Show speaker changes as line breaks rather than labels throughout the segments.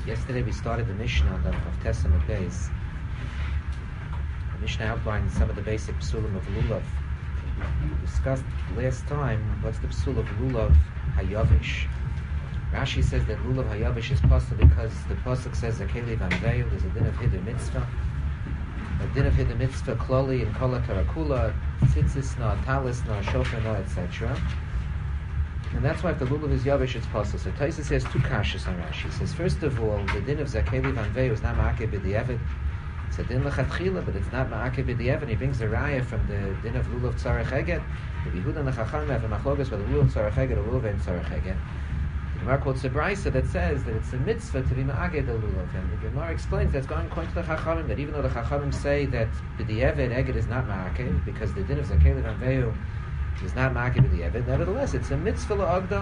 Yesterday we started the Mishnah of Testament Beis. The Mishnah outlined some of the basic psulim of Lulav. We discussed last time what's the psul of Lulav Hayavish. Rashi says that Lulav Hayavish is possible because the pasuk says Zakeli Vanveil, there's a din of Hider Mitzvah. A din of Hider Mitzvah, Kloli, and Kola Karakula, Tzitzisna, Talisna, Shofarna, etc. And that's why if the lulav is yavish, it's possible. So Taisa says two kashas on Rashi. He says, first of all, the din of Zakeli Vanvei is not ma'akev b'di'evet. It's a din l'chatchila, but it's not ma'akev b'di'evet. He brings a raya from the din of lulav tzarech eget. The Yehuda and the Chacham have a machlokas whether lulav tzarech eget or lulav and tzarech eget. The Gemara quotes a brisa that says that it's a mitzvah to be ma'akev the lulav. And the Gemara explains that's going according to the Chachamim, that even though the Chachamim say that b'di'evet eget is not ma'akev, because the din of Zakeli Vanvei is not ma'akev b'di'evet, nevertheless it's a mitzvah la'agda.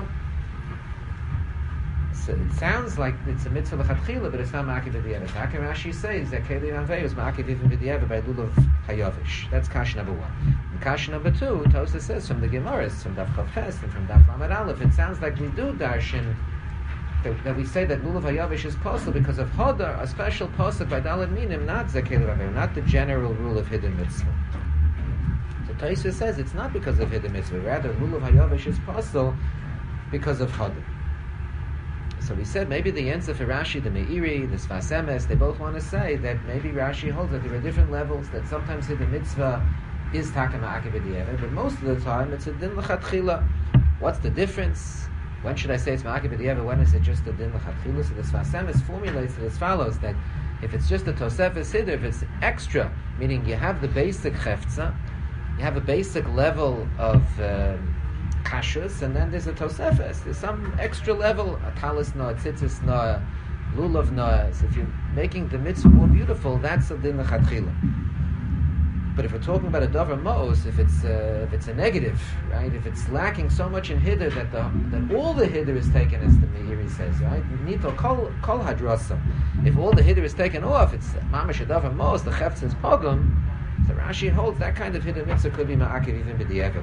So it sounds like it's a mitzvah l'chatchila, but it's not ma'akev b'di'evet. How can Rashi say Zakeli Vanvei is ma'akev even b'di'evet by lulav hayavish? That's kasha number one. And kasha number two, Tosa says from the Gemaras, from Daf Chav Ches and from Daf Lamed Aleph, it sounds like we do darshan that we say that lulav hayavish is possible because of Hadar, a special pasuk by Daled Minim, not Zakeli Vanvei, not the general rule of hidden mitzvah. Taisa says it's not because of Hider Mitzvah, rather Lulav Hayavish is possible because of Hadar. So we said maybe the answer for Rashi, the Meiri, the Sfas Emes, they both want to say that maybe Rashi holds that there are different levels, that sometimes Hider Mitzvah is Taka Ma'akev b'di'evet, but most of the time it's a Din L'chatchila. What's the difference? When should I say it's Ma'akev b'di'evet? When is it just a Din L'chatchila? So the Sfas Emes formulates it as follows, that if it's just a Tosefes Hider, if it's extra, meaning you have the basic Chefza, you have a basic level of kashus, and then there's a tosefes. There's some extra level, a talis no, a tzitzis no, a lulav no. So if you're making the mitzvah more beautiful, that's a din l'chatchila. But if we're talking about a davar mos, if it's a negative, right? If it's lacking so much in hider that all the hider is taken, as the Meiri says, right? Nito kol hadrasam. If all the hider is taken off, it's mamash a davar mos. The chefetz is pogum. So Rashi holds that kind of hidden mitzvah could be ma'akev even b'di'evet.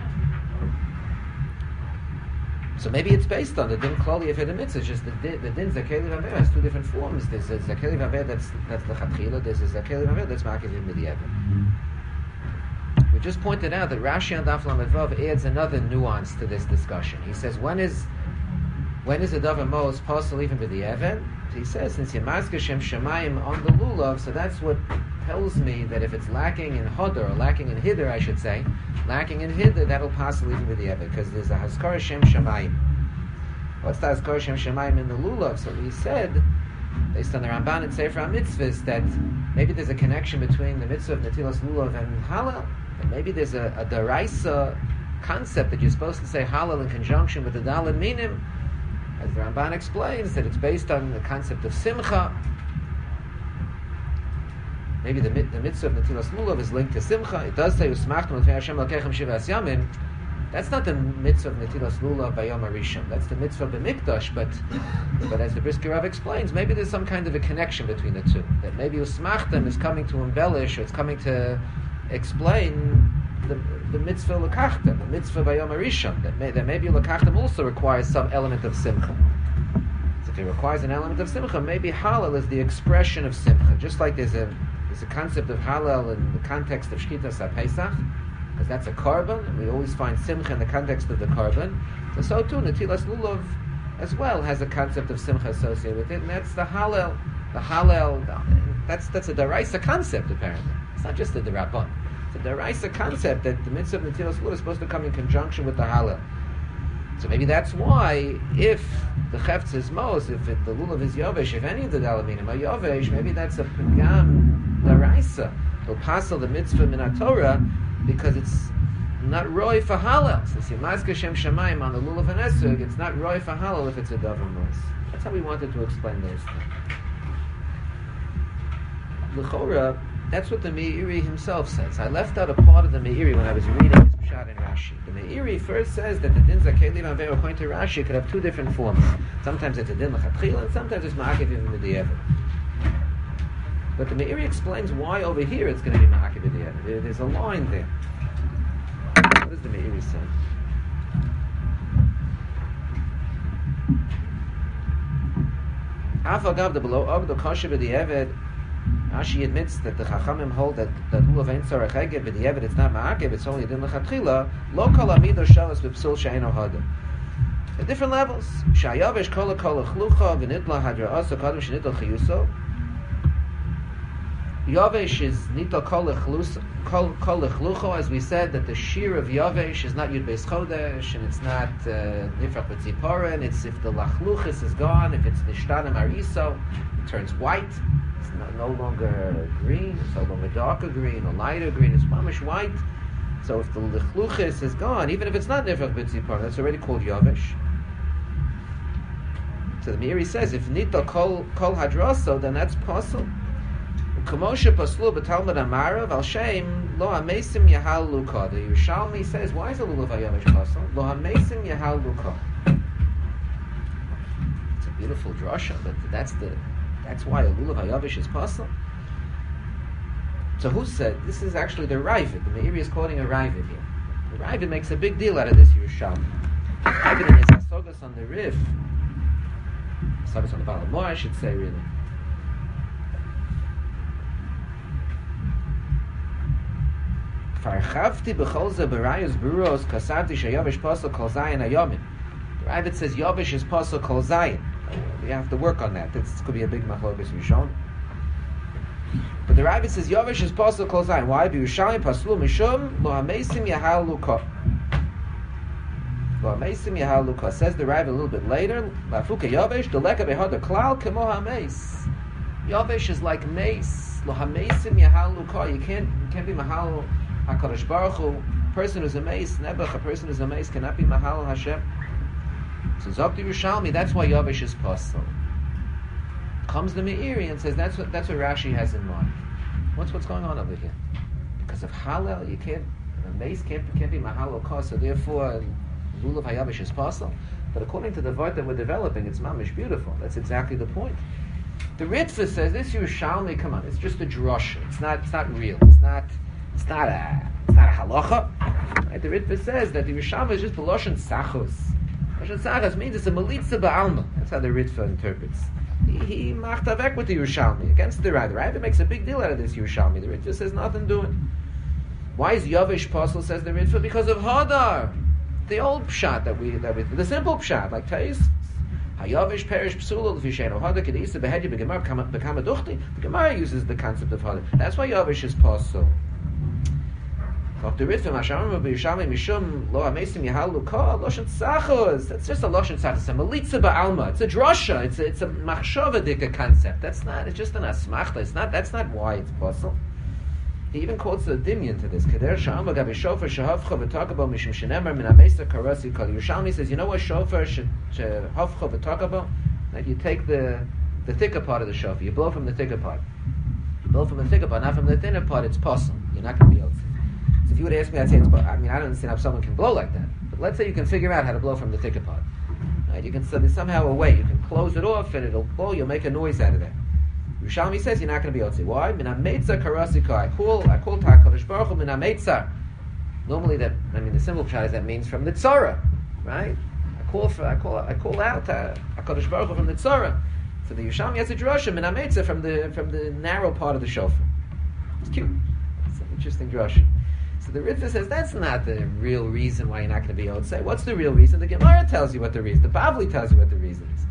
So maybe it's based on the din klali of hidden mitzvah. It's just the din Zakeli Vanvei has two different forms. There's a Zakeli Vanvei that's the chatchila. There's a Zakeli Vanvei that's ma'akev even b'di'evet. We just pointed out that Rashi on Daf Lamed Vav adds another nuance to this discussion. He says when is a davar mos possible even b'di'evet? He says since Yemazke Shem Shemayim on the lulav, so that's what tells me that if it's lacking in Hadar, or lacking in Hider, I should say, lacking in Hider, that'll possibly even be the Eved, because there's a Haskar Shem Shemayim. What's the Haskar Shem Shemayim in the Lulav? So we said, based on the Ramban and Sefer HaMitzvahs, that maybe there's a connection between the mitzvah of Netilas Lulav and Halal, and maybe there's a Daraisa concept that you're supposed to say Halal in conjunction with the Daled Minim, as the Ramban explains, that it's based on the concept of Simcha. Maybe the mitzvah of Netilas Lulav is linked to Simcha. It does say, Usmachtem l'fnei Hashem l'kechem shivas yamim. That's not the mitzvah of Netilas Lulav by Yom HaRishon. That's the mitzvah of B'mikdash, but as the Brisker Rav explains, maybe there's some kind of a connection between the two. That maybe Usmachtem is coming to embellish, or it's coming to explain the mitzvah l'kachtem, the mitzvah by Yom HaRishon. That maybe l'kachtem also requires some element of Simcha. So if it requires an element of Simcha, maybe Halal is the expression of Simcha. Just like there's a concept of halal in the context of Shkitas HaPesach, because that's a korban, and we always find simcha in the context of the korban. So too, Netilas Lulav as well has a concept of simcha associated with it, and that's the halal. That's a daraisa concept, apparently. It's not just a derabban. It's a daraisa concept that the mitzvah of Netilas Lulav is supposed to come in conjunction with the halal. So maybe that's why, if the chefetz is mos, if the lulav is yovesh, if any of the dalaminim are yovesh, maybe that's a pagam daraisa. It'll passel the mitzvah min Torah because it's not roy for halal. So see, Mazke Shem Shemayim on the lulav and esrog, it's not roy for halal if it's a davar mos. That's how we wanted to explain those things. L'chora, that's what the Meiri himself says. I left out a part of the Meiri when I was reading his Pshat in Rashi. The Meiri first says that the din Zakeli Vanvei according to Rashi could have two different forms. Sometimes it's a din l'chatchila, and sometimes it's ma'akev even b'di'evet. But the Meiri explains why over here it's going to be ma'akev b'di'evet. There's a line there. What does the Meiri say? Afagav the below Ogdo Kosher b'di'evet. Rashi admits that the Chachamim hold that lulav ain't tzarech heged b'di'evet. It's not ma'akev. It's only din lechatchila. Lo kol amido shalas b'psul she'eino hada. At different levels. Shayavish kol chlucha v'nitla hadra asa kadam shenitla chiyuso. Yavesh is nitla kol chlucha, as we said, that the shear of Yavesh is not Yud Beis Chodesh, and it's not Nifrach B'tzipora, and it's if the lachluchis is gone, if it's Nishtanim Ariso, it turns white. It's no longer green, it's no longer darker green or lighter green, it's mamish white. So if the lachluchis is gone, even if it's not Nifrach B'tzipora, that's already called Yavesh. So the Meiri says, if nitla kol hadraso, then that's possible. Kamosha paslu b'talmud amarav al shem lo hamesim yahal luka. The Yerushalmi says, why is a lulav hayavish pasul? Lo hamesim yahal luka. It's a beautiful drasha, but that's why a lulav hayavish is pasul. So who said this is actually the Ravid? The Meiri is quoting a Ravid here. The Ravid makes a big deal out of this Yerushalmi. Ravid in his Hasogas on the Rif, Hasogas on the Balamor, I should say, really. Farchavti b'cholze b'rayos buros kasarti sheyavish pasol kol zayin hayomin. The Ravid says Yavish is pasol kol zayin. We have to work on that. This could be a big machlokes Rishon. But the Ravid says Yavish is pasol kol zayin. Why? B'Yerushalmi paslu mishum lo hamesim yahal luka. Lo hamesim yahal luka. Says the Ravid a little bit later. Lafuka Yavish deleka behada klal kemo hameis. Yavish is like mace. Lo hamesim yahal luka. You can't be mahal HaKadosh Baruch Hu. A person who's a mace, Nebuch, a person who's a mace cannot be Mahal Hashem. So Zok Yerushalmi, that's why Yavish is possible. Comes the Meiri and says that's what Rashi has in mind. What's going on over here? Because of Halal, you can't, a mace can't be Mahal Okah, so therefore Lulav HaYavish is possible. But according to the Vart that we're developing, it's mamish beautiful. That's exactly the point. The Ritva says this Yerushalmi, come on, it's just a drasha. It's not real. It's not a halacha. Right? The Ritva says that the Yerushalmi is just Loshen Sachos. Loshen Sachos means it's a Melitza Ba'alma. That's how the Ritva interprets. He macht avek with the Yerushalmi against the Rav. The Rav makes a big deal out of this Yerushalmi. The Ritva says nothing doing. Why is Yavish possible, says the Ritva? Because of Hadar. The old pshat that we the simple pshat, like Tais. Hayavish perish psula l'fisheno Hadar kedisa behedya b'gemar b'kama duchti. The Gemara uses the concept of Hadar. That's why Yavish is possible. Dr. Ritva, Mashamim b'Yerushalmi mishum lo hamesim yahal luka loshen tzachos. That's just a loshen tzachos. It's a melitza ba'alma. It's a drasha. It's a machshavadika concept. That's not. It's just an asmachta. It's not. That's not why it's possible. He even quotes the Dimyan to this. Kader sha'ama gabi shofar shehavcha v'takabo mishum shenemer min hamesa karasi kol. Yerushalmi says, you know what shofar shehavcha v'takabo? That you take the thicker part of the shofar. You blow from the thicker part. You blow from the thicker part, not from the thinner part. It's possible. You're not going to be able to. So if you would ask me, I'd say it's. I mean, I don't understand how someone can blow like that. But let's say you can figure out how to blow from the thicker part. Right? You can somehow a way. You can close it off and it'll blow. You'll make a noise out of it. Yerushalmi says you're not going to be able to. Why? Min hameitza karasika. I call HaKadosh Baruch Hu min hameitza. Normally the simple pshat is that means from the tzara, right? I call out HaKadosh Baruch Hu from the tzara. So the Yerushalmi has a drasha min hameitza from the narrow part of the shofar. It's cute. It's an interesting drasha. So the Ritva says that's not the real reason why you're not going to be able to say. What's the real reason? The Gemara tells you what the reason. The Bavli tells you what the reason is.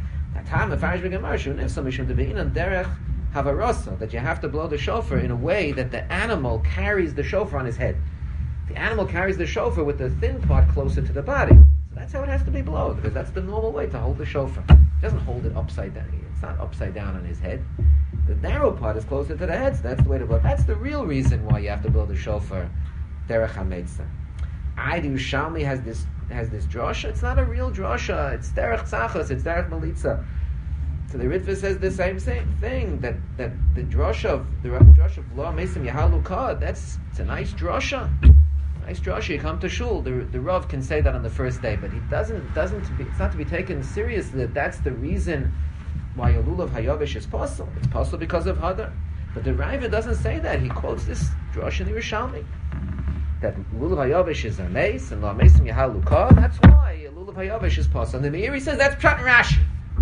That you have to blow the shofar in a way that the animal carries the shofar on his head. The animal carries the shofar with the thin part closer to the body. So that's how it has to be blown, because that's the normal way to hold the shofar. It doesn't hold it upside down. It's not upside down on his head. The narrow part is closer to the head, so that's the way to blow. That's the real reason why you have to blow the shofar. Derech HaMeitzah. Yerushalmi has this drasha. It's not a real drasha. It's derech tzachos. It's derech melitza. So the Ritva says the same thing. That the drasha of lo hamesim yahal luka. It's a nice drasha. Nice drasha. You come to shul. The Rav can say that on the first day, but he doesn't. It's not to be taken seriously. That's the reason why a lulav hayavish is possible. It's possible because of Hadar. But the Raiva doesn't say that. He quotes this drasha in the Yerushalmi. That lulav hayavish is a mace and lo hamesim yahal luka. That's why lulav hayavish is possible. And the Meiri says that's pshat and Rashi.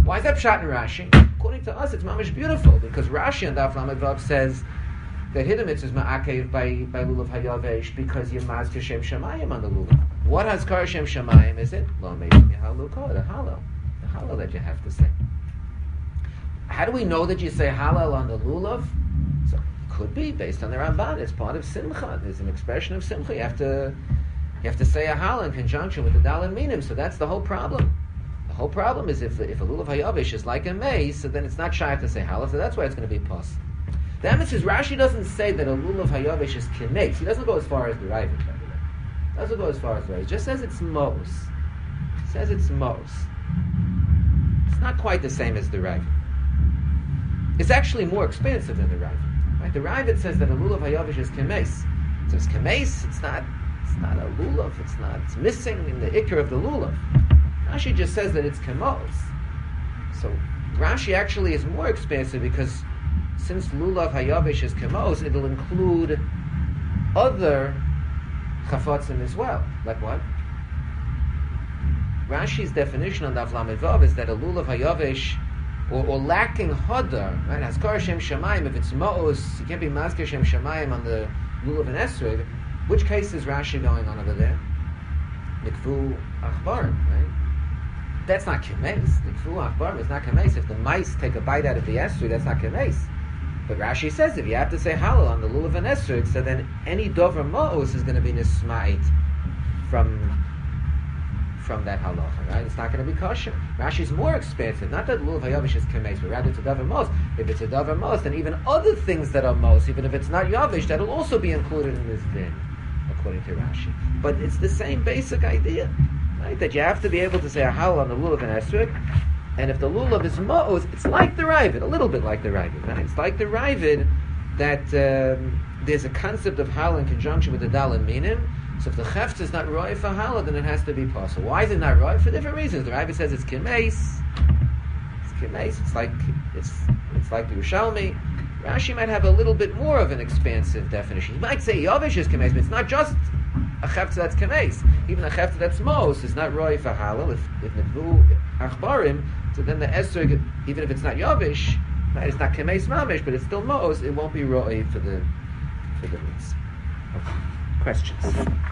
Why is that pshat in Rashi? According to us, it's mamish beautiful, because Rashi on Daf Lamed Vav says that Hidamitz is ma'akev by lulav hayavesh because you mazker Shem Shamayim on the lulav. What Hazkar Shem Shamayim is it? Lo meizim yahalu kol, the halal that you have to say. How do we know that you say halal on the lulav? So it could be based on the Ramban. It's part of simcha. There's an expression of simcha. You have to say a halal in conjunction with the dal and minim. So that's the whole problem. The whole problem is if a lulav hayavish is like a mace, so then it's not shy to say halal. So that's why it's going to be pos. The emes is Rashi doesn't say that a lulav hayavish is kimeis. He doesn't go as far as the Ravid, by the way. Doesn't go as far as the Ravid. He just says it's mos. Says it's mos. It's not quite the same as the Ravid. It's actually more expansive than the Ravid. Right? The Ravid says that a lulav hayavish is kemes. So it's kemes. It's not a lulav. It's missing in the ikr of the lulav. Rashi just says that it's kemos. So Rashi actually is more expansive because since lulav hayavish is kemos, it'll include other chafotzim as well. Like what? Rashi's definition on Daf Lamed Vav is that a lulav hayavish or lacking hodar, right? Hazkar Shem Shamayim, if it's ma'os, you can't be mazker Shem Shamayim on the lulav and esrog. Which case is Rashi going on over there? Nikfu achbarim, right? That's not kemes. Nikfu achbarim is not kemes. If the mice take a bite out of the esrog, that's not kemes. But Rashi says if you have to say halal on the lulav and esrog, so then any dover ma'os is going to be nisma'it from that halacha, right? It's not going to be kosher. Rashi's more expansive. Not that lulav hayavish is kemes, but rather it's a davar mos. If it's a davar mos, then even other things that are mos, even if it's not yavish, that'll also be included in this din, according to Rashi. But it's the same basic idea, right? That you have to be able to say a halal on the lulav and esrog, and if the lulav is mos, it's like the Ravid, a little bit like the Ravid, right? It's like the Ravid that there's a concept of halal in conjunction with the dal and minim. So if the chefts is not roi for halal, then it has to be possible. Why is it not roi? For different reasons. The Ravid says it's kemes. It's kemes. It's like the Yerushalmi. Rashi might have a little bit more of an expansive definition. He might say yavish is kemes, but it's not just a chefta that's kemes. Even a chefta that's mos is not roi for halal. If nidvu achbarim, so then the esrog, even if it's not yavish, right, it's not kemes mamish, but it's still mos, it won't be roi for the meats. Okay. Questions?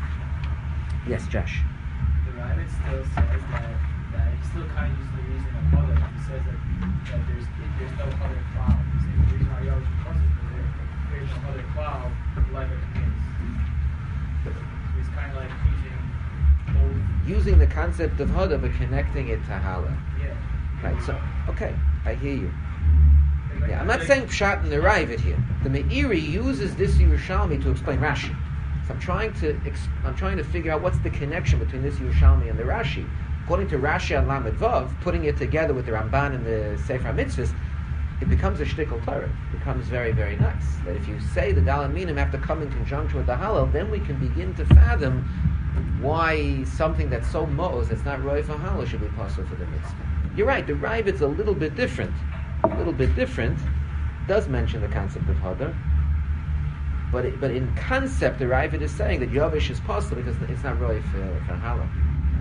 Yes, Josh.
The Ravid still says that he still kind of uses the reason of mother. He says that there's no other cloud. He's saying the reason why Yahweh causes is because there's no other cloud like a community. So he's kind of like teaching both.
Using the concept of Hoda but connecting it to Hala.
Yeah.
Right, so, okay, I hear you. Yeah, I'm not saying Pshat in the Ravid here. The Meiri uses this Yerushalmi to explain Rashi. So I'm trying to figure out what's the connection between this Yerushalmi and the Rashi. According to Rashi on Lamed Vav, putting it together with the Ramban and the Sefer HaMitzvahs, it becomes a shtickle Torah. It becomes very, very nice. That if you say the Dal and Minim have to come in conjunction with the Halal, then we can begin to fathom why something that's so mo'os, that's not Roi for Halal, should be possible for the mitzvah. You're right, the Ravid's a little bit different. Does mention the concept of Hadar. But in concept, the Ravid is saying that Yavish is possible because it's not really for Halal.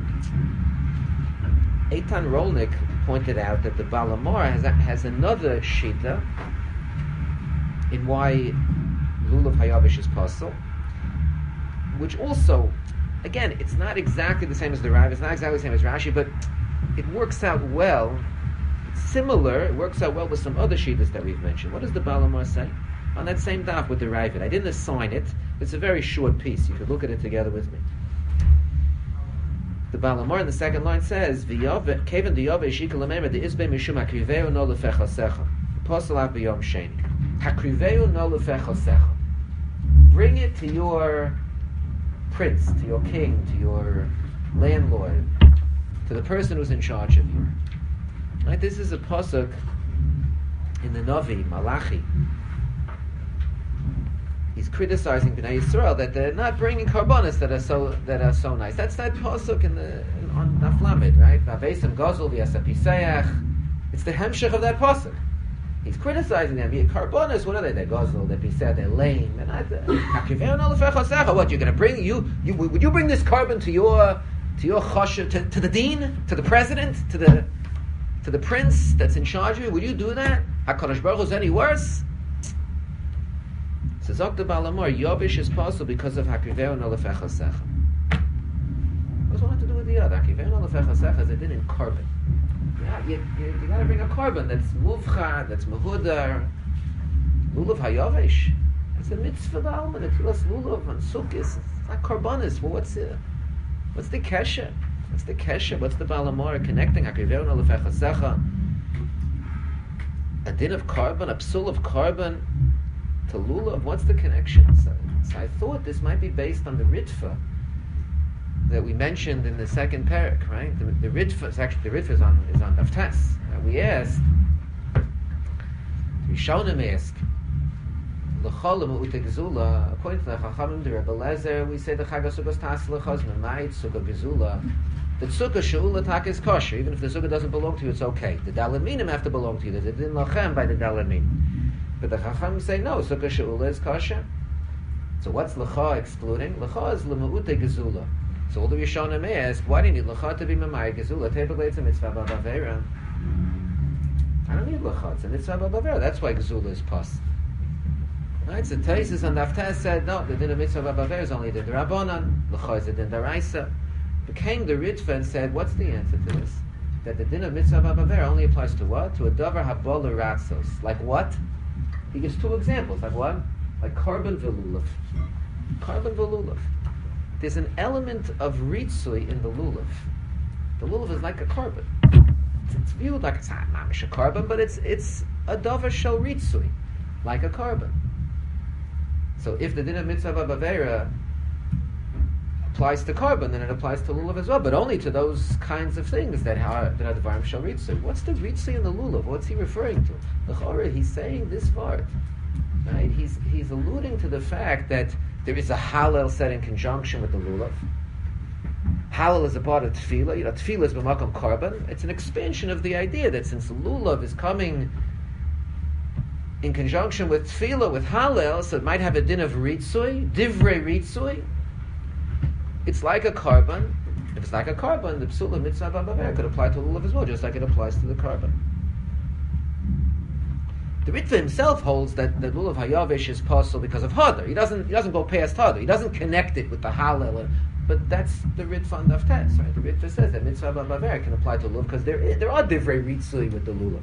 Eitan Rolnik pointed out that the Balamor has another shita in why Lulav Hayavish is possible, which also, again, it's not exactly the same as the Ravid, it's not exactly the same as Rashi, but it works out well. It's similar, it works out well with some other shitas that we've mentioned. What does the Balamor say? On that same daf with the Ravid. I didn't assign it. It's a very short piece. You could look at it together with me. The Balamor in the second line says, "V'yove kevan diyove ishika lememer de isbe mishum hakriveu no lefechasecha posel b'yom sheni hakriveu no lefechasecha." Bring it to your prince, to your king, to your landlord, to the person who's in charge of you. Right? This is a pasuk in the Navi Malachi. He's criticizing Bnei Yisrael that they're not bringing karbonos that are so nice. That's that pasuk on Daf Lamed, right? V'avesem gazul v'yasapiseach. It's the hemshech of that pasuk. He's criticizing them. Karbonos, what are they? They're gazul, they're piseh, they're lame. And what you're going to bring? Would you bring this carbon to your chashuv, to the dean, to the president, to to the prince that's in charge of you, would you do that? HaKadosh Baruch Hu is any worse? So Zok the Balamor, Yovish is possible because of Hakiveu Nolefecha Secha. What's one have to do with the other? Hakiveu Nolefecha Secha is a din in carbon. You got to bring a carbon that's muvcha, that's mehudar. Lulav hayovish. It's a mitzvah d'alma. The tefillas lulav and sukkis. It's not karbanis. Well, what's the kesher? What's the kesher? What's the balamora connecting Hakiveu Nolefecha Secha? A din of carbon, a psul of carbon to lulav. What's the connection? So I thought this might be based on the ritva that we mentioned in the second parak, right? The ritva is actually is on Daftas. We asked, Rishonim ask, l'cholim u'te gezula. According to the Chachamim, the Rebbe Lezer, we say the Chagasugas tas l'chazman ma'it sukkah gezula. The sukkah she'ula tak is kosher, even if the sukkah doesn't belong to you, it's okay. The daled minim have to belong to you. There's a din lachem by the daled minim. But the Chachamim say no, sukkah she'ula is kosher. So what's l'cha excluding? L'cha is l'ma'ute gezula. So all the Rishonim ask, why do you need l'cha to be mamayit gezula? Typically it's a mitzvah b'avera. I don't need l'cha, it's a mitzvah b'avera. That's why gezula is pas. Right? So Taisus and Daftas said, no, the din of mitzvah b'avera is only the Rabbanan, l'cha is the din d'Oraisa. Became the Ritva and said, what's the answer to this? That the din of mitzvah b'avera only applies to what? To a davar habol ratzos. Like what? He gives two examples. Like what? Like carbon v'lulav. Carbon v'lulav. There's an element of ritzui in the lulav. The lulav is like a carbon. It's viewed like it's not mamish a carbon, but it's a davar shel ritzui, like a carbon. So if the din of mitzvah b'avera applies to carbon, then it applies to lulav as well, but only to those kinds of things that are dvarim shel ritzui. What's the ritzui in the lulav? What's he referring to? L'chorah, he's saying this part. Right? He's alluding to the fact that there is a halal set in conjunction with the lulav. Halal is a part of tefillah. Tefillah is b'makom carbon. It's an expansion of the idea that since lulav is coming in conjunction with tefillah, with halal, so it might have a din of ritzui, divrei ritzui. It's like a carbon. If it's like a carbon, the psul of mitzvah b'avera could apply to lulav as well, just like it applies to the carbon. The Ritva himself holds that the lulav hayavish is possible because of hadar. He doesn't go past hadar. He doesn't connect it with the halal. But that's the Ritva on Daftas, right? The Ritva says that mitzvah b'avera can apply to lulav because there are divrei ritzui with the lulav.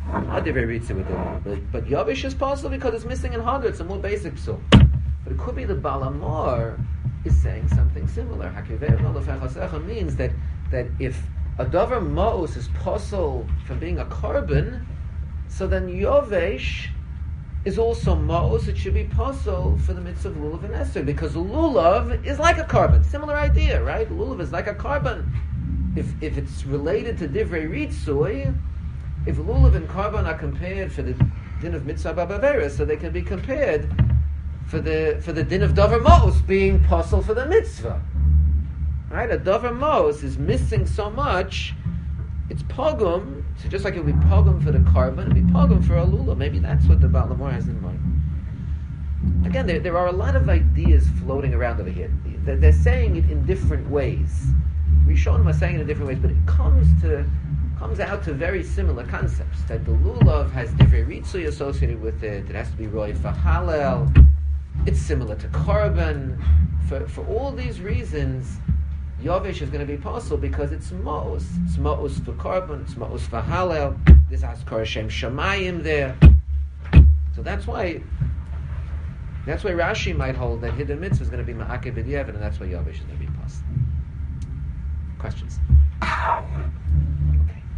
But yavish is possible because it's missing in hadar. It's a more basic psul. But it could be the balamar is saying something similar. Hakiveu nolefecha secha means that if a davar ma'os is possible from being a carbon, so then Yovesh is also Ma'os. It should be possible for the mitzvah of Lulav and Esther, because Lulav is like a carbon. Similar idea, right? Lulav is like a carbon. If it's related to Divrei Ritzui, if Lulav and carbon are compared for the din of mitzvah b'avera, so they can be compared for the din of Davar Ma'os being possible for the mitzvah. Right? A Davar Ma'os is missing so much. It's pogum, so just like it would be pogum for the carbon, it would be pogum for a lulav. Maybe that's what the Baal Lamor has in mind. Again, there are a lot of ideas floating around over here. They're saying it in different ways. Rishonim are saying it in different ways, but it comes out to very similar concepts. That the lulav has divrei ritzui associated with it. It has to be roy for halal. It's similar to carbon. For all these reasons, Yovish is going to be possible because it's ma'os. It's ma'os for carbon, it's ma'os for halal. There's Askar Hashem Shamayim there. So that's why Rashi might hold that hidden mitzvah is going to be ma'akev b'diavad, and that's why Yovish is going to be possible. Questions? Okay.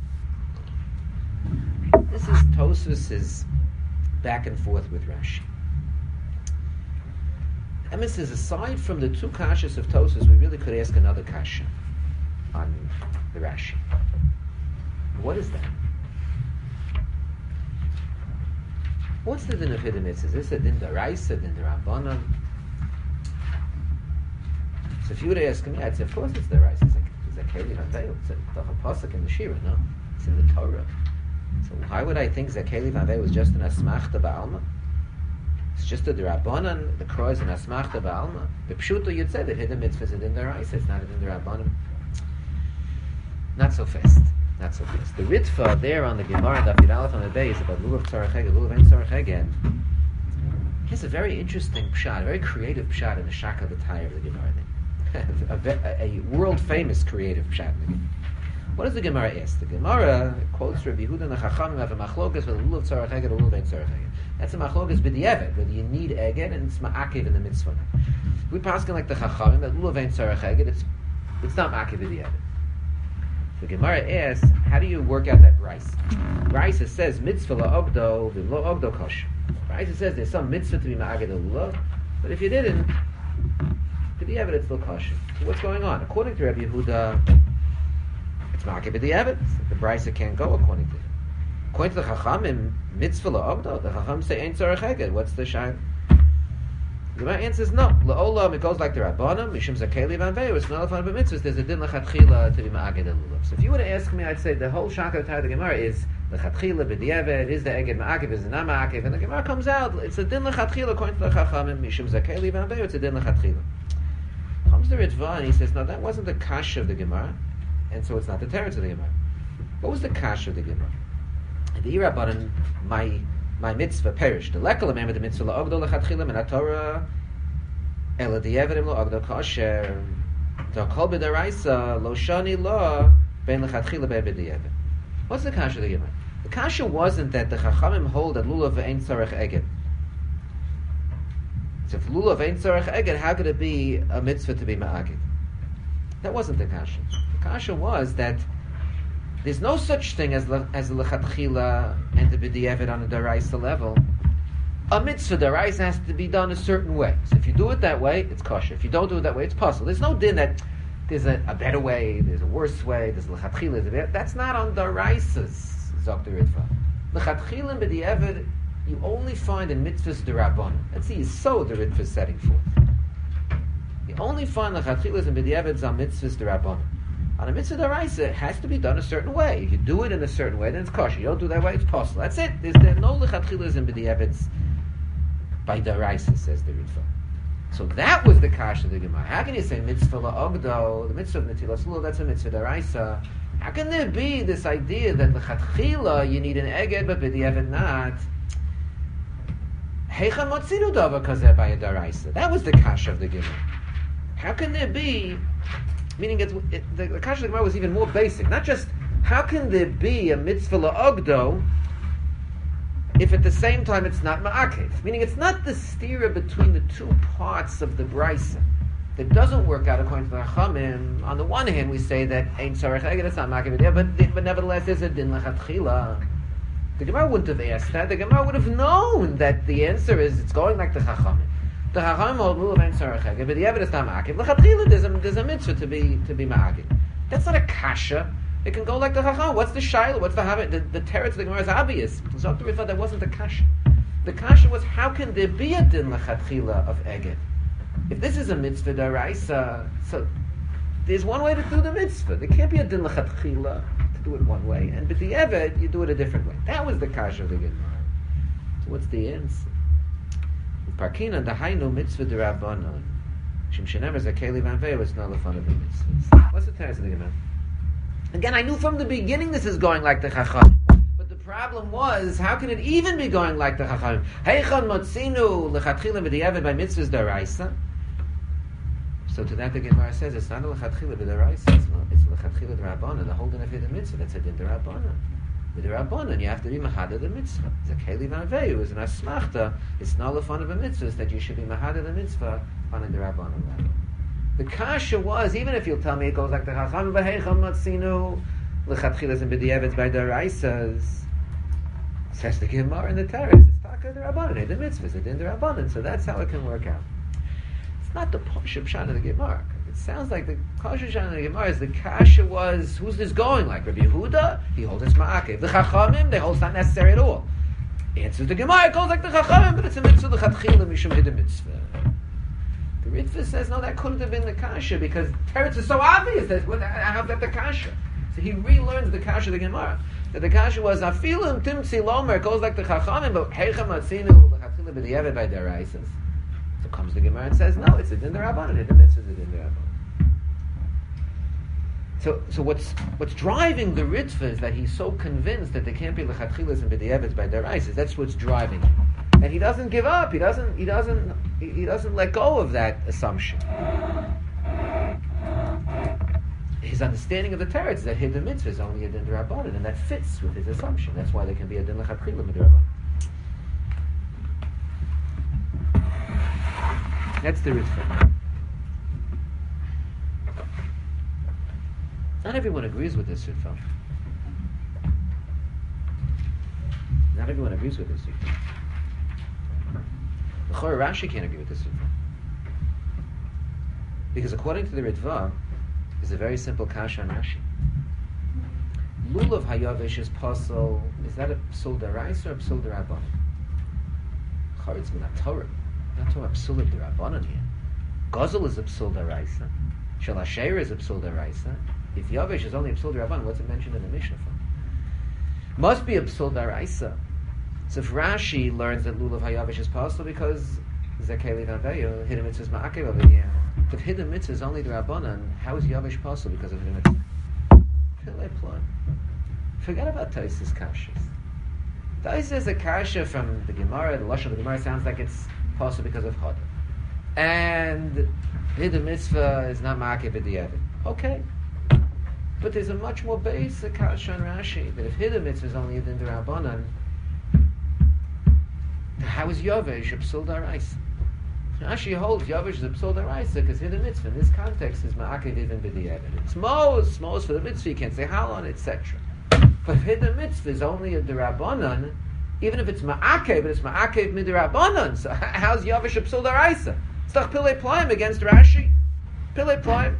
This is Tosfos' back and forth with Rashi. Emes says, aside from the two kashas of Tosfos, we really could ask another kasha on the Rashi. What is that? What's the din of hidden mitzvahs? Is this a din d'oraisa, din d'Rabbanan? So if you would ask me, I'd say, of course it's d'oraisa. It's a keli v'aveu. It's a pasuk in the Shira, no? It's in the Torah. So why would I think Zakeli v'aveu was just an asmachta ba'alma? It's just a Rabbanan, the Kroy is an Asmachta Ba'alma. The Pshuto you'd say that hidden mitzvah is a din d'oraisa, it's not a din d'Rabbanan. Not so fast. Not so fast. The Ritva there on the Gemara, Daf Yud Aleph on the base about Lulav Tzarech Eged, Lulav Ein Tzarech Eged. Here's a very interesting pshat, a very creative pshat in the Shaka the Tire of the Gemara. a world famous creative pshat in the Gemara. What does the Gemara ask? The Gemara quotes Rabbi Yehuda and the Chachamim have a machlokas with Lulav Tzarech Eged or Lulav Ein Tzarech Eged. That's a machlokas b'di'evet, whether you need Eged and it's ma'akiv in the mitzvah. We pass like the Chachamim that Lulav Ein Tzarech Eged, it's not ma'akiv b'di'evet. The Gemara asks, how do you work out that rice? Rice says mitzvah la'ogdo v'lo ogdo kosher. Rice says there's some mitzvah to be ma'aged lulav, but if you didn't, b'di'evet it's still kosher. So what's going on? According to Rabbi Yehuda, it's ma'akeh b'di'evet. The Brisa can't go according to him. According to the Chachamim, mitzvah la'ogdo, the Chachamim say ein tzarech eged. What's the shayla? The Gemara answers no. La'olam, it goes like the Rabbanim, mishum zakeli vanveyu, it's not a fun of mitzvahs, there's a din l'chatchila to be ma'aged lulav. So if you were to ask me, I'd say the whole shaka of the Gemara is l'chatchila b'di'evet, is the eged ma'akev, is it not ma'akev, and the Gemara comes out, it's a din l'chatchila according to the Chachamim, mishum zakeli vanveyu, it's a din l'chatchila. Comes the Ritva and he says, no, that wasn't the kash of the Gemara, and so it's not the teretz of the Gemara. What was the kash of the Gemara? The Rabbanan, my mitzvah perished. The lekel, remember the mitzvah la'ogdo l'chatchila min haTorah ela di'evedim la'ogdo kosher. The kol b'daraisa lo shani lo ben l'chatchila ben b'di'evet. What's the kasha of the Gemara? The kasha wasn't that the Chachamim hold that lulav ein tzarech eged. So if lulav ein tzarech eged, how could it be a mitzvah to be ma'agid? That wasn't the kasha. The kasha was that there's no such thing as l'chatchila and the b'di'evet on a daraisa level. A mitzvah daraisa has to be done a certain way. So if you do it that way, it's kosher. If you don't do it that way, it's possible. There's no din that there's a better way, there's a worse way, there's l'chatchila. That's not on daraisas, Dr. Ritva. L'chatchila and b'di'evet you only find in mitzvahs d'Rabbanan. That's the yisod the Ritva is setting forth. You only find l'chatchilas and b'di'evets on mitzvahs d'Rabbanan. On a mitzvah d'oraisa, it has to be done a certain way. If you do it in a certain way, then it's kosher. You don't do that way, it's possible. That's it. There's no l'chatchilas and b'di'evets by d'oraisa, says the Ritva. So that was the kash of the Gemara. How can you say mitzvah la'ogdo, the mitzvah of netilas lulav, that's a mitzvah d'oraisa? How can there be this idea that l'chatchila you need an eged, but b'di'evet not? Heicha motzinu davar kazeh by a d'oraisa. That was the kash of the Gemara. How can there be? Meaning, the kash of the Gemara was even more basic. Not just how can there be a mitzvah la'ogdo if at the same time it's not ma'akev? Meaning, it's not the stira between the two parts of the brisa that doesn't work out according to the Chachamim. On the one hand, we say that ein tzarech eged, it's not ma'akev there, but nevertheless, there's a din l'chatchila. The Gemara wouldn't have asked that. The Gemara would have known that the answer is it's going like the Chachamim. The Chachamim hold lulav ein tzarech eged, but the evidence not ma'akev. L'chatchila, there's a mitzvah to be ma'akev. That's not a kasha. It can go like the Chacham. What's the shayla? What's the habit? The teretz of the Gemara is obvious. Dr. Ritva, that wasn't the kasha. The kasha was, how can there be a din l'chatchila of eged? If this is a mitzvah d'oraisa, so there's one way to do the mitzvah. There can't be a din l'chatchila to do it one way, and b'di'evet you do it a different way. That was the kasha of the Gemara. So what's the answer? Parkinan dahainu mitzvah d'Rabbanan. Shim shenever zakeli vanveil is not lefanav mitzvahs. What's the teretz of the Gemara? Again, I knew from the beginning this is going like the Chacham. But the problem was, how can it even be going like the Chacham? Heichon motzinu lechatchila b'di'evet by mitzvahs d'oraisa. So to that the Gemara says, it's not a lechatchila b'doraisa, it's lechatchila d'Rabbanan. The whole din of the mitzvah, that's a din d'Rabbanan. With d'Rabbanan, you have to be mahada the mitzvah. Zakeli vanveyu is an asmachta. It's not the fun of a mitzvah that you should be mahada the mitzvah on a d'Rabbanan level. The kasha was, even if you'll tell me it goes like the Chacham, b'heicham matzinu l'chatchilas and b'di'evets by d'oraisas, says the Gemara in the teretz, it's taka d'Rabbanan, the mitzvah is a din d'Rabbanan, so that's how it can work out. It's not the pashup shan of the Gemara. It sounds like the pashup shan of the Gemara is the kasha was, who's this going like? Rabbi Yehuda, he holds it's ma'akev. The Chachamim, they hold it's not necessary at all. Answers the Gemara, it goes like the Chachamim, but it's a mitzvah l'chatchila mishum hid mitzvah. The Ritva says, no, that couldn't have been the kasha, because teretz is so obvious that how that the kasha. So he relearns the kasha of the Gemara. That the kasha was, afilim timtzi lomer, it goes like the Chachamim, but heicha matzinu l'chatchila b'di'evet by d'oraisas. So comes the Gemara and says, no, it's a din d'Rabbanan, the mitzvah is a din d'Rabbanan. So what's driving the Ritva is that he's so convinced that there can't be lechatchilas and b'di'eves by deraises. That's what's driving him, and he doesn't give up. He doesn't let go of that assumption. His understanding of the Torah is that hidden mitzvah is only a din d'Rabbanan, and that fits with his assumption. That's why there can be a din lechatchilas b'derabbanan. That's the Ritva. Not everyone agrees with this Ritva. Not everyone agrees with this Ritva. The Chor Rashi can't agree with this Ritva. Because according to the Ritva, is a very simple kasha on Rashi. Lulav hayavish is pasol. Is that a psul deraisa or a psul derabbanan? Charetz min haTorah. Not talking about psul derabbanan here. Gozel is a psul deraisa. Shel Asher is a psul deraisa. If yavish is only a psul derabbanan, what's it mentioned in the Mishnah for? Must be a psul deraisa. So if Rashi learns that lulav hayavish is pasol because zakeli vanveyu hidden mitzvah is ma'akev over here. If hidden mitzvah is only the Rabbanan, how is Yavish pasol because of hidden mitzvah? Forget about Taisa's kashas. Taisa is a kasha from the Gemara. The lashon of the Gemara sounds like it's pasol because of Chada. And hidden mitzvah is not ma'akev b'di'evet. Okay. But there's a much more basic kasha on Rashi, that if hidden mitzvah is only the Rabbanan, how is Yavish a psul daraisa? Rashi holds Yavish is a psul daraisa because hidden mitzvah in this context is ma'akev even b'di'evet. It's most for the mitzvah, you can't say halon, etc. But hidden mitzvah is only a derabanan, even if it's ma'akev, but it's ma'akev midirabanan. So how's Yavish a psul daraisa? It's like Pillei Playim against Rashi. Pillei Playim.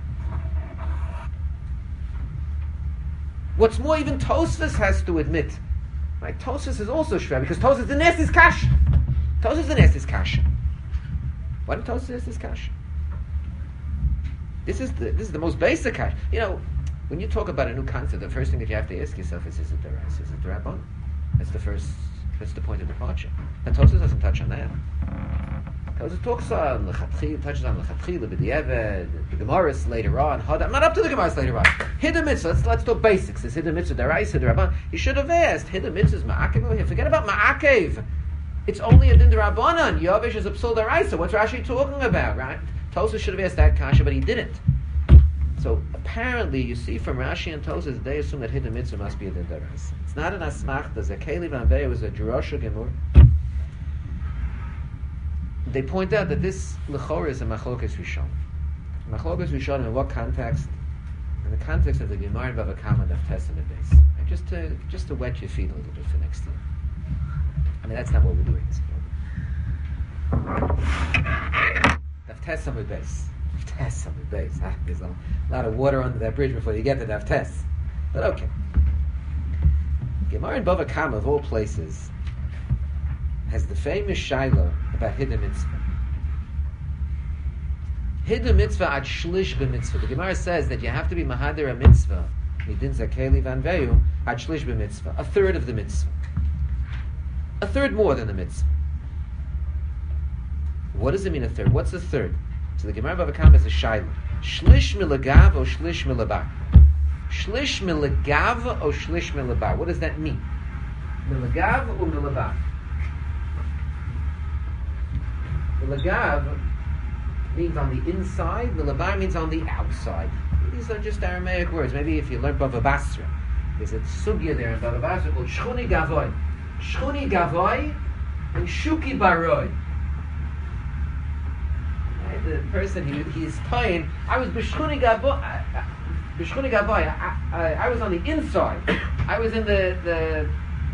What's more, even Tosfos has to admit, right? Tosfos is also shver because Tosfos is the nestis kash. Tosfos is the nestis kash. Why did Tosfos ask this kasha? This is the most basic kasha. You know, when you talk about a new concept, the first thing that you have to ask yourself is it deraisa? Is it derabbanan? That's the point of departure. And Tosfos doesn't touch on that. Tosfos talks on lechatchila, touches on lechatchila, b'di'evet, the Gemaras later on. I'm not up to the Gemaras later on. Hidden mitzvah. Let's talk basics. Is hidden mitzvah deraisa, derabbanan? You should have asked. Hidden mitzvah is ma'akev over here. Forget about ma'akev. It's only a din d'Rabbanan. Yavish is a psul daraisa. What's Rashi talking about, right? Tosfos should have asked that kasha, but he didn't. So apparently, you see from Rashi and Tosfos, they assume that hidden mitzvah must be a din daraisa. It's not an asmachta. Zakeli vanveyu was a drasha gemur. They point out that this lechora is a machlokes rishon. Machlokes rishon in what context? In the context of the Gemara and Bava Kama daf tes in the base. Just to wet your feet a little bit for next year. I mean, that's not what we're doing this morning. Daf tes on the base. Tes on the base. There's a lot of water under that bridge before you get to Daf tes. But okay. Gemara and Bava Kama, of all places, has the famous shaila about hidden mitzvah. Hidden mitzvah ad shlish b'mitzvah. The Gemara says that you have to be mahadir a mitzvah, midin zakeli vanveyu, ad shlish b'mitzvah, a third of the mitzvah. A third more than the mitzvah. What does it mean a third? What's a third? So the Gemara Bava Kama is a shaila. Shlish milagav or shlish milabar? Shlish milagav or shlish milabar? What does that mean? Milagav or milabar? Milagav means on the inside. Milabar means on the outside. These are just Aramaic words. Maybe if you learn Bava Basra, there's a sugya there in Bava Basra called Shchuni Gavoy. Shchuni Gavoy and Shuki Baroi. Right? The person he's tying. I was B'Shchuni Gavoy. I was on the inside. I was in the.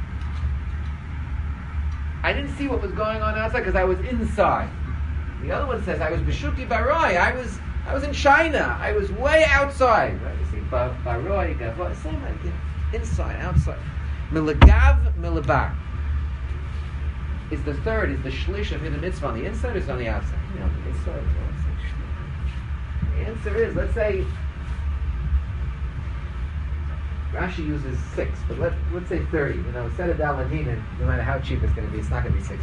I didn't see what was going on outside because I was inside. The other one says I was B'Shuki Baroi. I was in China. I was way outside. Right? You see, Baroi, Gavoy, same idea. Inside, outside. Milagav, milabar. Is the third, is the shlish of hidden mitzvah on the inside or is it on the outside? You know, on the inside or outside. The answer is, let's say, Rashi uses 6, but let's say 30. You know, a set of dalanina, no matter how cheap it's going to be, it's not going to be $6.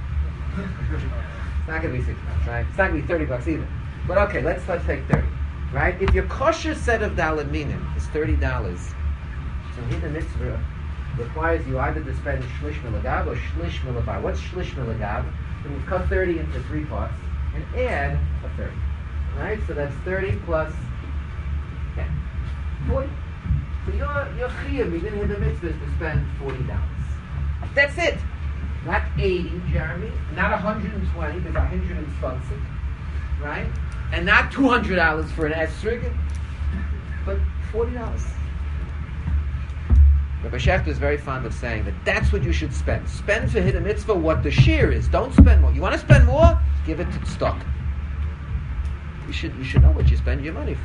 It's not going to be $6, right? It's not going to be $30 either. But okay, let's take 30. Right? If your kosher set of daled minim is $30, so here the mitzvah requires you either to spend shlish milagav or shlish milabar. What's shlish milagav? We cut 30 into 3 parts and add a third. Right? So that's 30 plus 10. 40. So your chiyuv, you didn't hit the mitzvah, is to spend $40. That's it. Not 80, Jeremy. Not 120, there's 120. Right? And not $200 for an esrog, but $40. Rabbi Shechter is very fond of saying that that's what you should spend. Spend for hit a mitzvah what the shear is. Don't spend more. You want to spend more? Give it to stock. You should know what you spend your money for.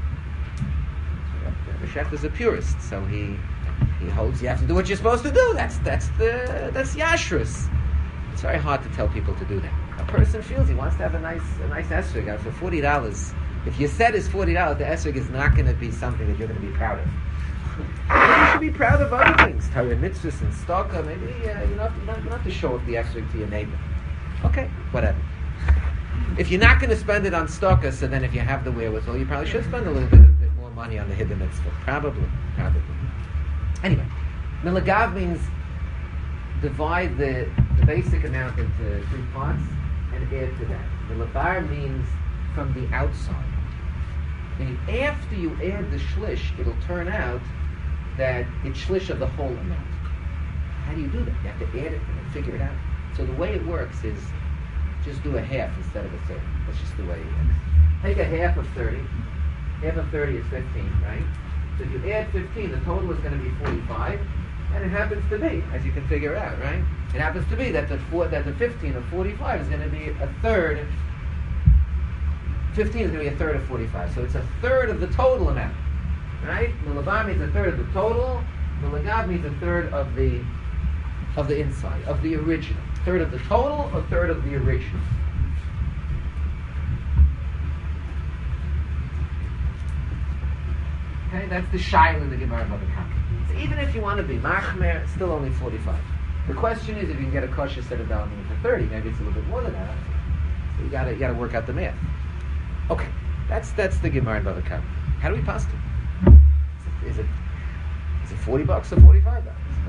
Rabbi Shechter is a purist, so he holds you have to do what you're supposed to do. That's yashrus. It's very hard to tell people to do that. A person feels he wants to have a nice esrog for $40. If your set is $40, the esrog is not going to be something that you're going to be proud of. You should be proud of other things. Torah mitzvahs and stock, maybe you don't have to show up the esrog to your neighbor. Okay, whatever. If you're not going to spend it on stocker, so then if you have the wherewithal, you probably should spend a little bit more money on the hidden mitzvah. Probably. Anyway, milagav means divide the basic amount into 3 parts and add to that. Milabar means from the outside. And after you add the shlish, it'll turn out that it's shlish of the whole amount. How do you do that? You have to add it and figure it out. So the way it works is just do a half instead of a third. That's just the way it works. Take a half of 30. Half of 30 is 15, right? So if you add 15, the total is going to be 45. And it happens to be, as you can figure out, right? It happens to be that the 15 of 45 is going to be a third. 15 is going to be a third of 45. So it's a third of the total amount. Right? Milabar means a third of the total. Milagav means a third of the inside, of the original. Third of the total, a third of the original. Okay, that's the shaila in the Gemara Bava Kama. So even if you want to be machmer, it's still only 45. The question is if you can get a kosher set of dalim for 30, maybe it's a little bit more than that. So you gotta work out the math. Okay, that's the Gemara in Bava Kama. How do we pass it? Is it $40 or $45? Right?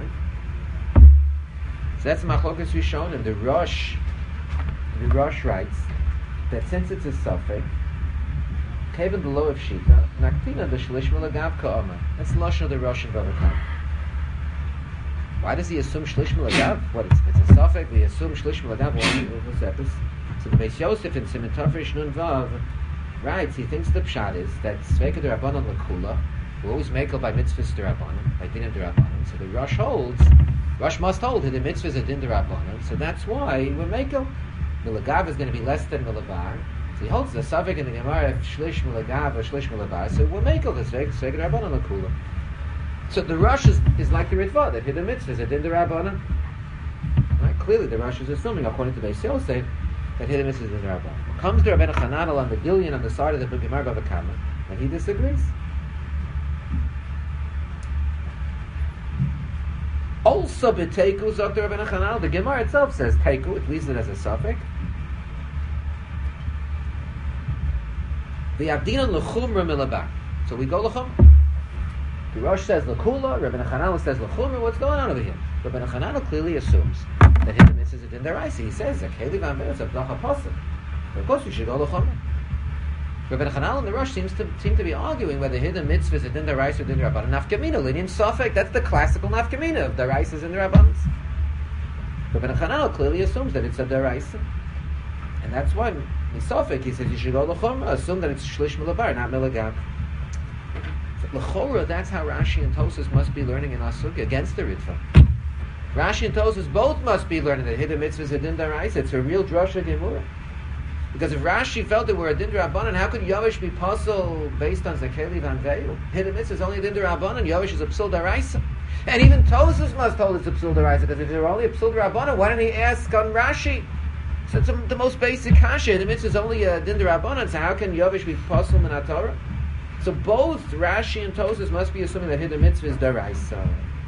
So that's Machlokas Rishon, and the Rosh writes that since it's a suffix, Kevin below of Shita, Naktina the Shlish Milagav Ka'ama. That's the Lashon of the Rosh in Bava Kama. Why does he assume Shlish Milagav? What, it's a suffix, we assume Shlish Milagav. So the Beis Yosef in Siman Tafresh Nun Vav writes, he thinks the pshat is that Sveika D'Rabbanan L'Kula, we always make up by mitzvahs D'Rabbanan, by din D'Rabbanan. So the Rosh must hold that the mitzvahs are din D'Rabbanan, so that's why we make up. Milagav is going to be less than Milabar. So he holds the suffix in the Gemara, Shlish Milagav or Shlish Milabar, so we'll make up the Sveika D'Rabbanan L'Kula. So the Rosh is like the Ritva, that hidden mitzvahs are din D'Rabbanan. Right? Clearly the Rosh is assuming, according to Beis Yosef, that hidden mitzvahs are din D'Rabbanan. Comes to Rabbeinu Chananel on the Gillian on the side of the Gemara Bava Kama, and he disagrees. Also, b'teiku zok the Rabbeinu Chananel. The Gemara itself says teiku. It leaves it as a suffix. The Avdinan l'chumra milabar. So we go l'chumra. The Rosh says l'kula. Rabbeinu Chananel says l'chumra. What's going on over here? Rabbeinu Chananel clearly assumes that hidden mitzvahs are din deraisa. He says that keli v'amir is a b'dacha pasuk. Of course, we should go l'chumra. Rabbeinu Chananel and the Rosh seem to be arguing whether hidden mitzvahs are din deraisa or din derabanan. Nafkamina, lineam suffix. That's the classical nafkamina of deraisas and derabanans. Rabbeinu Chananel clearly assumes that it's a deraisa, and that's why in suffix he says you should go l'chumra. Assume that it's shlish milabar, not milagav. L'chora, that's how Rashi and Tosas must be learning in Asuk against the Ritva. Rashi and Tosas both must be learning that hidden mitzvahs are din deraisa. It's a real drasha gemura. Because if Rashi felt it were a din d'Rabbanan, how could Yovish be puzzle based on Zakeli Van Veil? Hidden mitzvah is only a din d'Rabbanan, Yovish is a psul d'Araisa. And even Tosas must hold it's a psul d'Araisa, because if they're only a psul d'Rabbanan, why didn't he ask on Rashi? So it's the most basic kasha. Hidden mitzvah is only a din d'Rabbanan, so how can Yovish be puzzle min HaTorah? So both Rashi and Tosas must be assuming that hidden mitzvah is d'Araisa.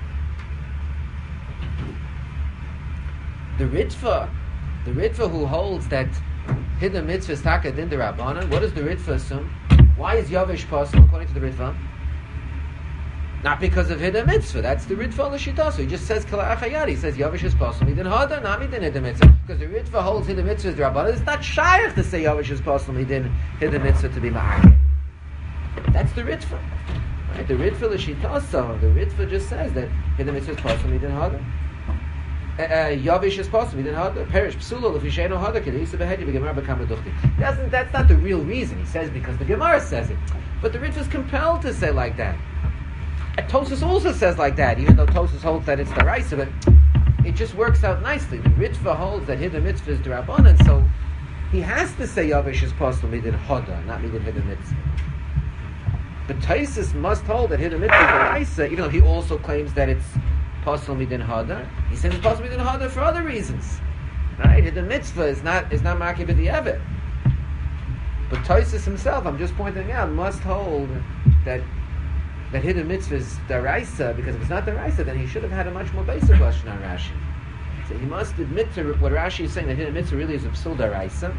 The Ritva who holds that hidden mitzvah is taka din d'Rabbanan. What does the Ritva assume? Why is Yavish possible according to the Ritva? Not because of Hidden Mitzvah. That's the Ritva L'Shita. So he just says Kala Achayad. He says Yavish is possible. He didn't Hada, not Hidden Mitzvah. Because the Ritva holds Hidden Mitzvah is Rabbanan. It's not Shaykh to say Yavish is possible. He didn't Hidden Mitzvah to be Ma'akeh. That's the Ritva. Right? The Ritva L'Shita. So the Ritva just says that Hidden Mitzvah is possible. He didn't Hada. Yavish is possible. He didn't Hada. Perish Psula. If you Sheno Hada, Kedisa Behedi B'Gemara B'Kama Duchti. That's not the real reason. He says because the Gemara says it. But the Ritva is compelled to say like that. Tosfos also says like that, even though Tosfos holds that it's daraisa, but it just works out nicely. The Ritva holds that Hidden Mitzvah is D'Rabbanan, so he has to say Yavish is possible midin Hoda, not midin Hidden Mitzvah. But Tosfos must hold that Hidden Mitzvah is daraisa, even though he also claims that it's possible midin Hoda. He says it's possible midin Hoda for other reasons. Right? Hidden Mitzvah is not Ma'akeh b'di'evet. But Tosfos himself, I'm just pointing out, must hold that Hidden Mitzvah is daraisa, because if it's not daraisa, then he should have had a much more basic question on Rashi. So he must admit to what Rashi is saying, that Hidden Mitzvah really is a psul daraisa.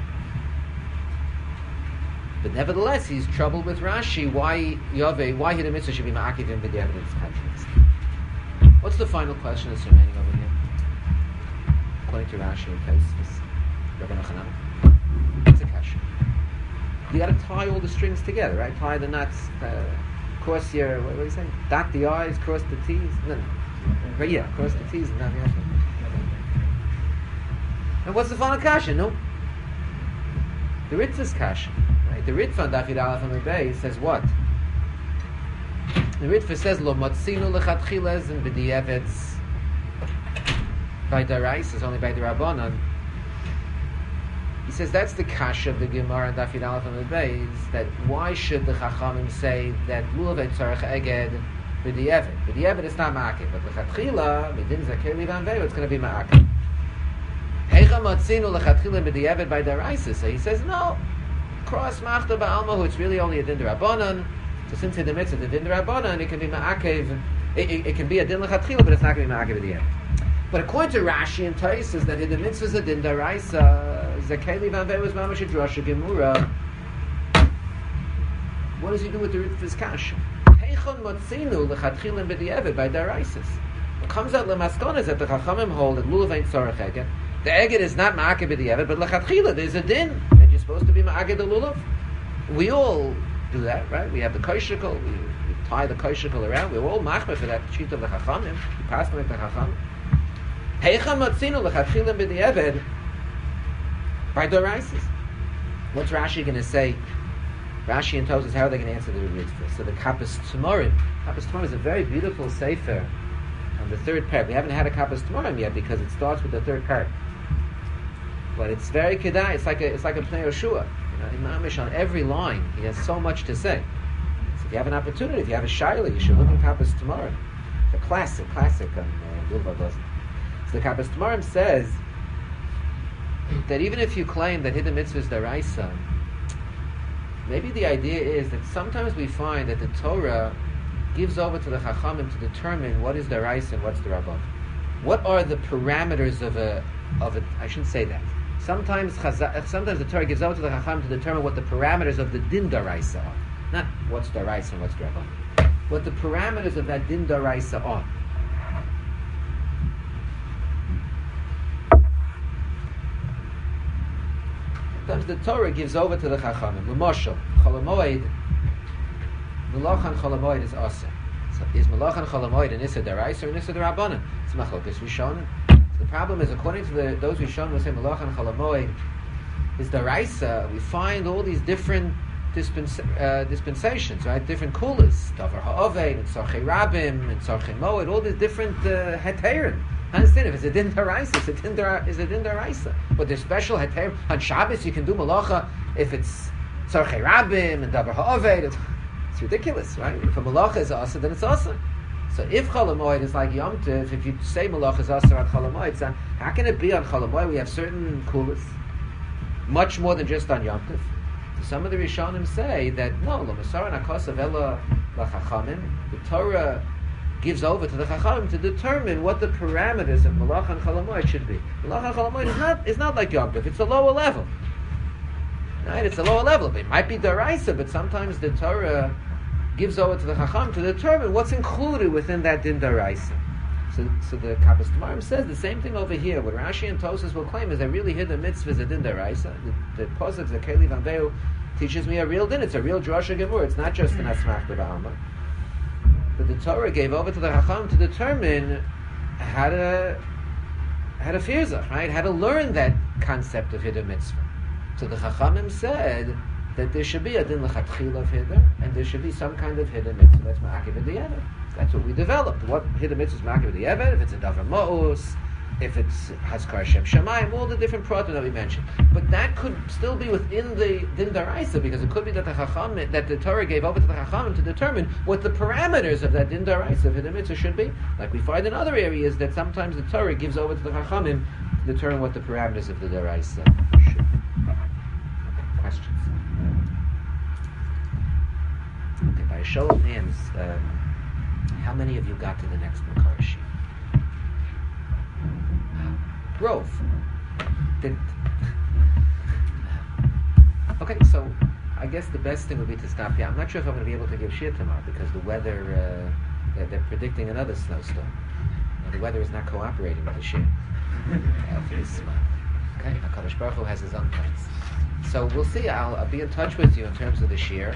But nevertheless, he's troubled with Rashi. Why Hidden Mitzvah should be ma'akiv in v'diavad in this context? What's the final question that's remaining over here? According to Rashi and Tosfos, Rabbi Yochanan, it's a kasha. You got to tie all the strings together, right? Tie the knots. Cross your, what are you saying? Dot the I's, cross the T's. No. But yeah, cross the T's and not the I's. And what's the final kasha? No. The Ritva's kasha. Right? The Ritva on Dafid Aleph and Rebbe says what? The Ritva says, Lo matzinu lechatchilas and b'di'evetz by darais, is only by the Rabbanan. He says that's the kasha of the Gemara and Dafid Aleph and Rebbe, is that why should the Chachamim say that lulav et tzarech eged b'di'evet? B'di'evet is not ma'akev, but lechatchila midin zakir livan veo, it's going to be ma'akev. Heicha matzinu lechatchila b'di'evet by daraisa. So he says no. Cross machta ba'almahu, it's really only a din d'Rabbanan. So since it's the mitzvah, the din d'Rabbanan, it can be ma'akev. It can be a din lechatchila, but it's not going to be ma'akev b'di'evet. But according to Rashi and Tosfos, that the mitzvah is a din d'Oraisa. Zakeli van Vei was mamash drasha gemura. What does he do with the Ritva's kasha? Heichon matzinu lechatchilim b'di'evet by d'Oraisas. What comes out lemaskon is that the Chachamim hold that lulav ain't tzarech eged. The eged is not ma'akeh b'di'evet, but lechatchila there's a din, and you're supposed to be ma'akeh the lulav. We all do that, right? We have the koshikol, we tie the koshikol around. We're all machmeh for that sheet of the Chachamim. We pass with the Chachamim. Heichon matzinu lechatchilim b'di'evet by d'Oraisas. What's Rashi going to say? Rashi and Tosfos, how are they going to answer the Ritva? So the Kappas Tmorim. Kappas Tmorim is a very beautiful sefer on the third part. We haven't had a Kappas Tmorim yet because it starts with the third part. But it's very kedai. It's like a Pnei Yoshua. Imamish on every line. He has so much to say. So if you have an opportunity, if you have a shaila, you should look at Kappas Tmorim. It's a classic on Bilva Dozen. So the Kappas Tmorim says that even if you claim that Hidden Mitzvah is daraisa, maybe the idea is that sometimes we find that the Torah gives over to the Chachamim to determine what is daraisa and what's D'Rabbanan. What are the parameters of a? I shouldn't say that. Sometimes the Torah gives over to the Chachamim to determine what the parameters of the din daraisa are, not what's daraisa and what's D'Rabbanan. What the parameters of that din daraisa are. Sometimes the Torah gives over to the Chachamim. L'moshel, Cholamoid, Melachan Cholamoid is Asa. So is Melachan Cholamoid an Issa Daraisa or an Issa D'Rabbanan? It's Machlokas Rishonim. So the problem is, according to those Rishonim who say Melachan Cholamoid is Daraisa, we find all these different dispensations, right? Different kulas, Davar Ha'oved, and Tzarchei Rabim, and Tzarchei Moed, all these different heterim. I understand if it's a din daraisa, it's a din daraisa. But there's special heter on Shabbos. You can do malacha if it's tzarchei rabim and davar ha'oved. It's ridiculous, right? If a malacha is asa, then it's asa. So if Chol Hamoed is like Yom Tov, if you say malacha is asa on Chol Hamoed, so how can it be on Chol Hamoed? We have certain kulas, much more than just on Yom Tov. So some of the Rishonim say that no, lo masara nakasav ela lachachamim. The Torah gives over to the Chachamim to determine what the parameters of Melachan Chol Hamoed should be. Melachan Chol Hamoed is not like Yom Tov. It's a lower level. Right? It's a lower level. It might be daraisa, but sometimes the Torah gives over to the Chacham to determine what's included within that din daraisa. So the Kappas Tamarim says the same thing over here. What Rashi and Tosas will claim is that really hidden mitzvahs a din daraisa. The Posuk, the Keli Vanveu, teaches me a real din. It's a real drasha gemur. It's not just an asmach b'ba'alma. But the Torah gave over to the Chacham to determine how to firzach, right? How to learn that concept of hidden mitzvah. So the Chachamim said that there should be a din l'chatchila of hidden, and there should be some kind of hidden mitzvah that's ma'akiv v'di'evet. That's what we developed. What hidden mitzvah is ma'akiv v'di'evet? If it's a davar ma'us, if it's Hazkar Shem Shamayim, all the different pratim that we mentioned. But that could still be within the din daraisa, because it could be that the Torah gave over to the Chachamim to determine what the parameters of that din daraisa of hidden mitzvah should be. Like we find in other areas that sometimes the Torah gives over to the Chachamim to determine what the parameters of the daraisa should be. Okay, questions? Okay, by a show of hands, how many of you got to the next Makar sheet? Growth. Okay, so I guess the best thing would be to stop here. I'm not sure if I'm going to be able to give shir tomorrow because the weather, they're predicting another snowstorm. And the weather is not cooperating with the shir. For this month. Okay, HaKadosh Baruch Hu has his own plans. So we'll see. I'll be in touch with you in terms of the shir.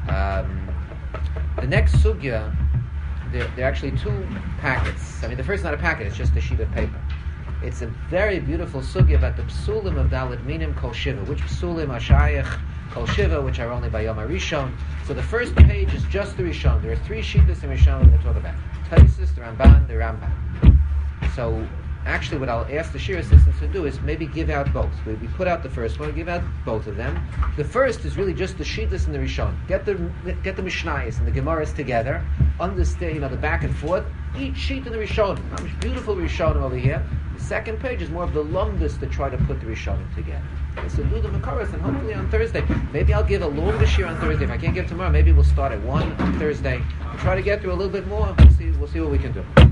The next sugya, there are actually two packets. I mean, the first is not a packet, it's just a sheet of paper. It's a very beautiful sugya about the psulim of Dalet Minim Kol Shiva, which psulim are shayach Kol Shiva, which are only by Yom HaRishon. So the first page is just the Rishon. There are three shittas in Rishon we're going to talk about. Taisus, the Ramban, the Rambam. So actually what I'll ask the shir assistants to do is maybe give out both. We put out the first one, give out both of them. The first is really just the shittas and the Rishon. Get the Mishnayos and the Gemaras together, understand, the back and forth. Each sheet in the Rishon. Beautiful Rishon over here. The second page is more of the lumbus to try to put the Rishonim together. Okay, so do the Makaras, and hopefully on Thursday, maybe I'll give a longer shir on Thursday. If I can't give tomorrow, maybe we'll start at 1 on Thursday. We'll try to get through a little bit more. We'll see what we can do.